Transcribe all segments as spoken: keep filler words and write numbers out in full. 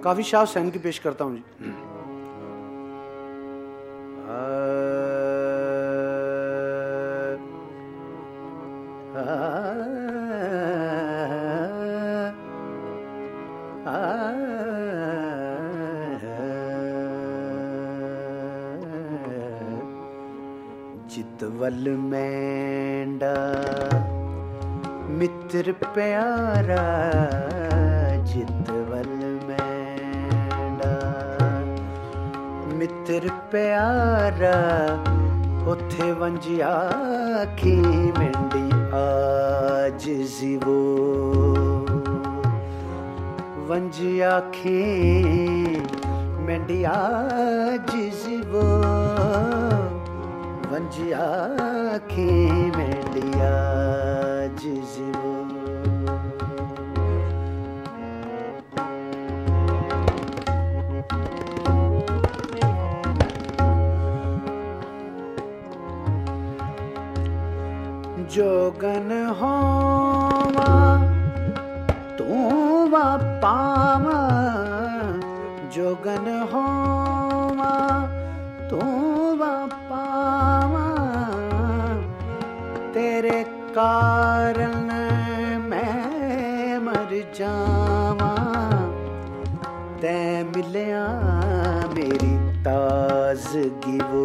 काफी शाह हुसैन की पेश करता हूं जी। जितवल मेंढा मित्र प्यारा, जितवल मेंढा मित्र प्यारा, उथे वंजिया की मेंढी आज जीवो, वंजिया की मेंढी आज जीवो, वंजिया की मेंढिया जिजो। जोगन होवा तू वा पावा, जोगन होवा तू वा पावा, तेरे कारण मैं मर जावा, तै मिलिया मेरी ताजगी वो,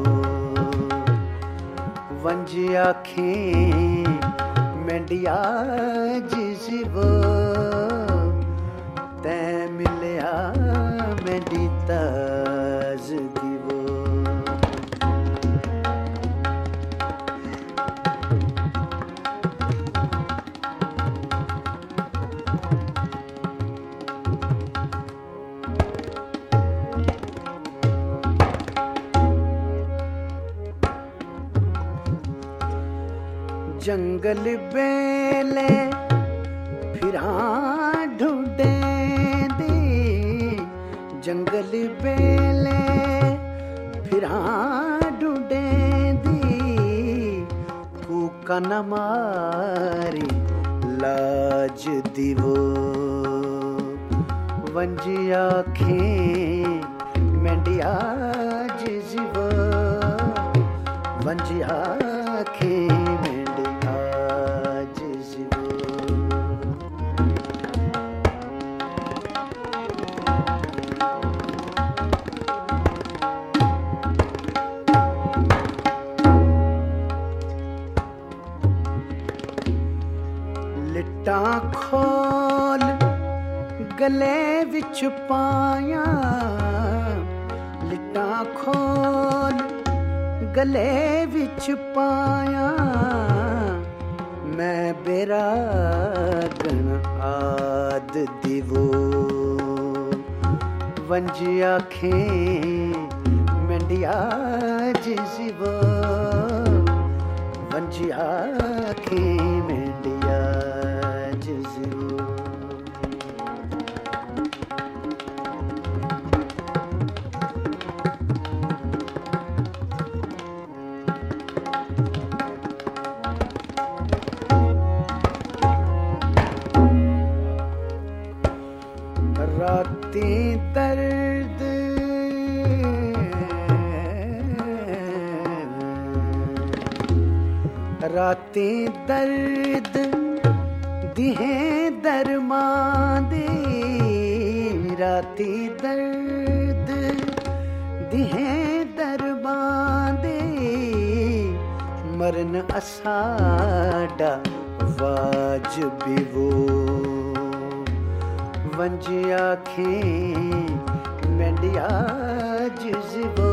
वंज आखें मेंढिया जिसवो, तै मिलिया मेरी ताजगी वो। जंगल बेले फिरा ढूंढे दी, जंगल बेले फिरा ढूंढे दी, कूका न मारी लाज दिवो, वंजी आखें मेंढिया जिजवो, वंजी आखें लिट्टा खोल गले विच पाया, लिट्टा खोल गले विच पाया, मैं बेरागन आद दिवो, वंज आखें मेंढिया जिसवो, वंज आखें मेंढिया जिसवो। राती दर्द राती दर्द दिहे दरमान दे, राती दर्द दिहे दरमान दे, मरन असाडा वाजिब वो, वंज आखें मेंढिया जिसवो,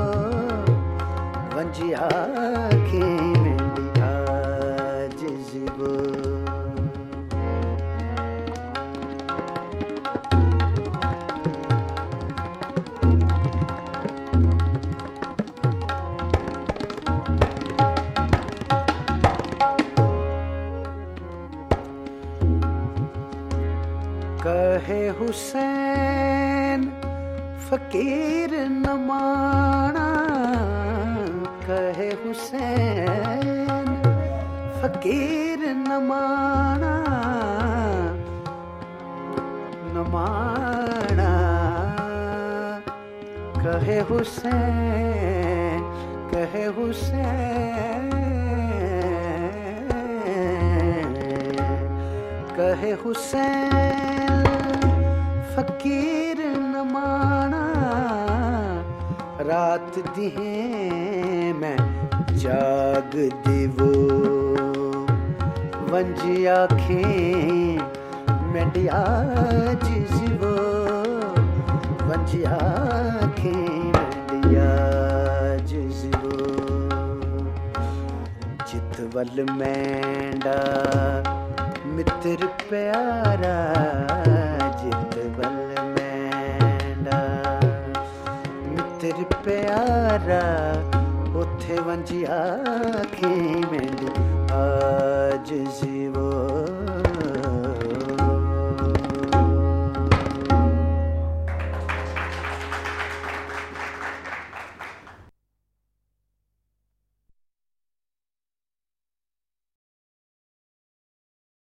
वंज आखें मेंढिया जिसवो। कहे हुसैन फकीर न माना, कहे हुसैन फकीर न माना, न माना कहे हुसैन कहे हुसैन कहे हुसैन फकीर न माना रात दिहे मैं जाग दिवो वंजी आखें मेंडिया जिवो वंजी आखें मेंडिया जिवो चितवल मेंढा मित्र प्यारा चितवल मेंढा मित्र प्यारा उथे वंजी आखें मेंढी आज